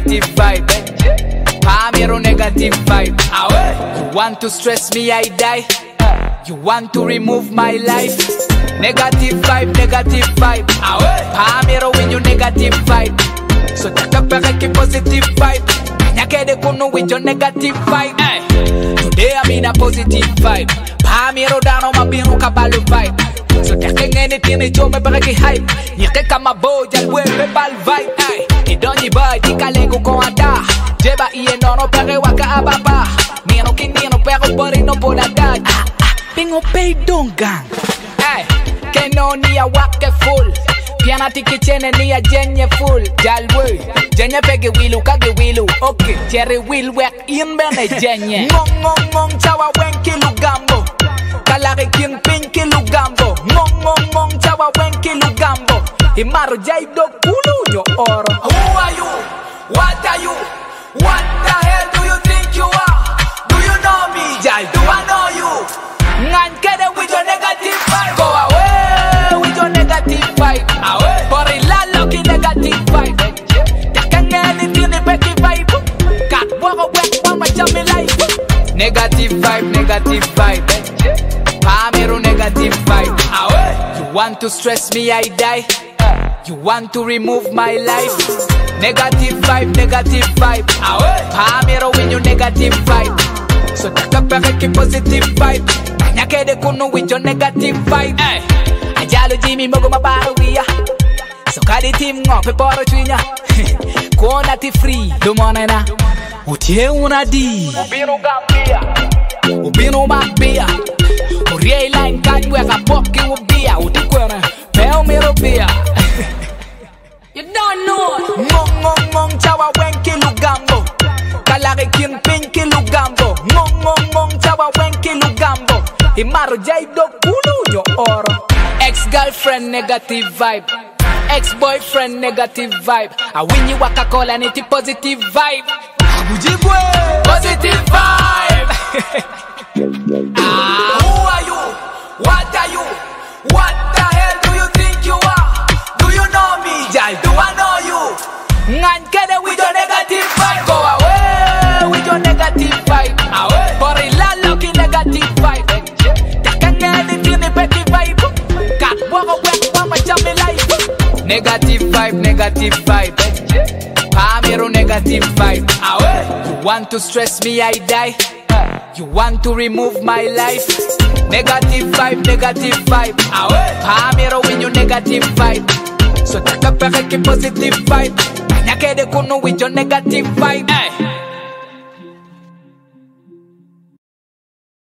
negative vibe. Pamero negative vibe. You want to stress me, I die. You want to remove my life. Negative vibe, negative vibe. Pamero when you negative vibe. So takapeke positive vibe. Nyakede kuno with your negative vibe. Today I'm in a positive vibe. Pamero dano mabiru kabalu vibe. So take anything it me breki hype. Nyake kama boja lwepe bal vibe. Idonyi boy tikalego ko anda. Jeba iye nono pere waka ababa. Nino kinino pero borino bolada. Pingo pay dongang. Keno ni a wake full. Piana tiki chene ni a jenye full. Jalwe jenye pege wilu kage wilu. Okay, cherry will work in bene jenye. Ngong chawa wenki lugambo. Kalari king pinki lugambo. Ngong chawa wenki lugambo. Imaro jaido kulu yo oro. Who are you? What are you? What the hell do you think you are? Do you know me? Jai, do I know you? Ngan kede with your negative vibe. Go away with your negative vibe. Away. Bori la lucky negative vibe. Takang anything the becky vibe. Cat walk away from my jammy life. Negative vibe, negative vibe. Pamero negative vibe. Away. You want to stress me, I die. You want to remove my life. Negative vibe, negative vibe. Pamero when you negative vibe. So takapeke positive vibe. Nyakede kuno with your negative vibe. Ajalo Jimmy mogo mabaro wia. So kadi team ngope poro chwinya. Kona ti free dumone na. Utie una di. Ubino Gambia. Ubino Mambia. Urie line kanywe kapoki ubia. Utikwene peo mero bia. You don't know. Ngong chawa wenki lugambo. Kalari king pinki lugambo. Ngong chawa wenki lugambo. Imaro jaido kulu yo oro. Ex-girlfriend negative vibe. Ex-boyfriend negative vibe. I win you waka call and it's positive vibe. Abujibwe positive vibe. Who are you? What are you? What the hell do you think you are? Do you know me? Jai, do I know you? Ngan kede with your negative vibe. Go away with your negative vibe. Away. Bori la lucky negative vibe. Takang anything the becky vibe. Cat walk away from my jammy life. Negative vibe, negative vibe. Pamero negative vibe. You want to stress me, I die. You want to remove my life. Negative vibe, negative vibe. Pamero when you negative vibe. So takapeke positive vibe. Nyakede kuno with your negative vibe.